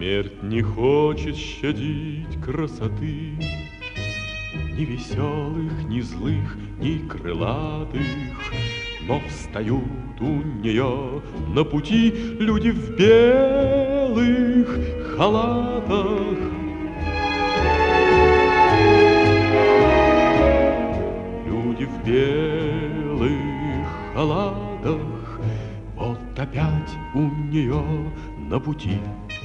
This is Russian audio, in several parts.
Смерть не хочет щадить красоты ни веселых, ни злых, ни крылатых, но встают у нее на пути люди в белых халатах. Люди в белых халатах, вот опять у нее на пути.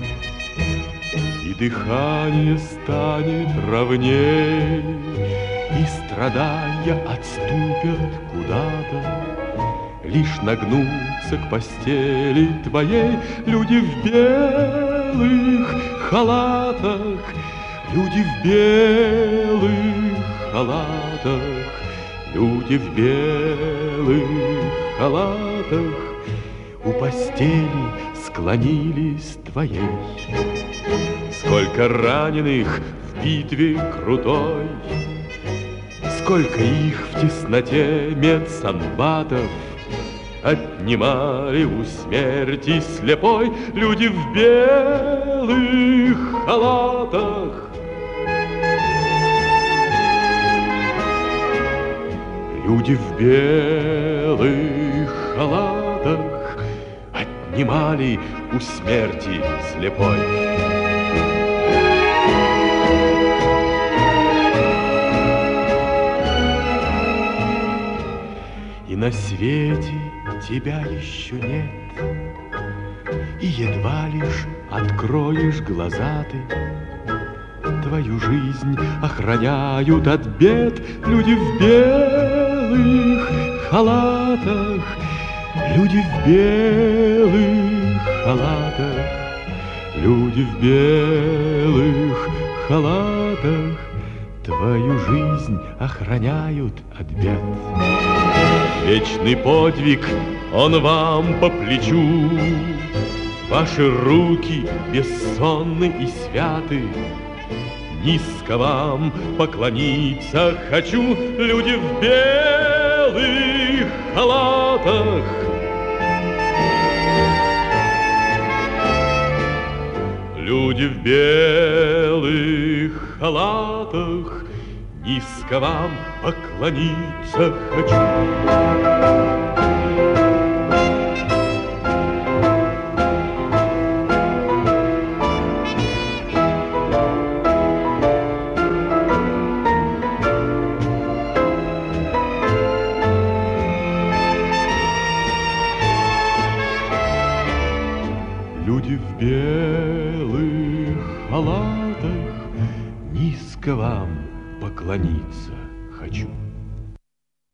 И дыхание станет ровней, и страдания отступят куда-то. Лишь нагнуться к постели твоей люди в белых халатах, люди в белых халатах, люди в белых халатах у постели склонились твоей. Сколько раненых в битве крутой, сколько их в тесноте медсанбатов отнимали у смерти слепой люди в белых халатах. Люди в белых халатах отнимали у смерти слепой. И на свете тебя еще нет, и едва лишь откроешь глаза ты. Твою жизнь охраняют от бед люди в белых халатах, люди в белых халатах, люди в белых халатах. Твою жизнь охраняют от бед. Вечный подвиг, он вам по плечу. Ваши руки бессонны и святы. Низко вам поклониться хочу, люди в белых халатах. Люди в белых халатах, низко вам поклониться хочу. Люди в белых халатах, низко вам поклониться хочу.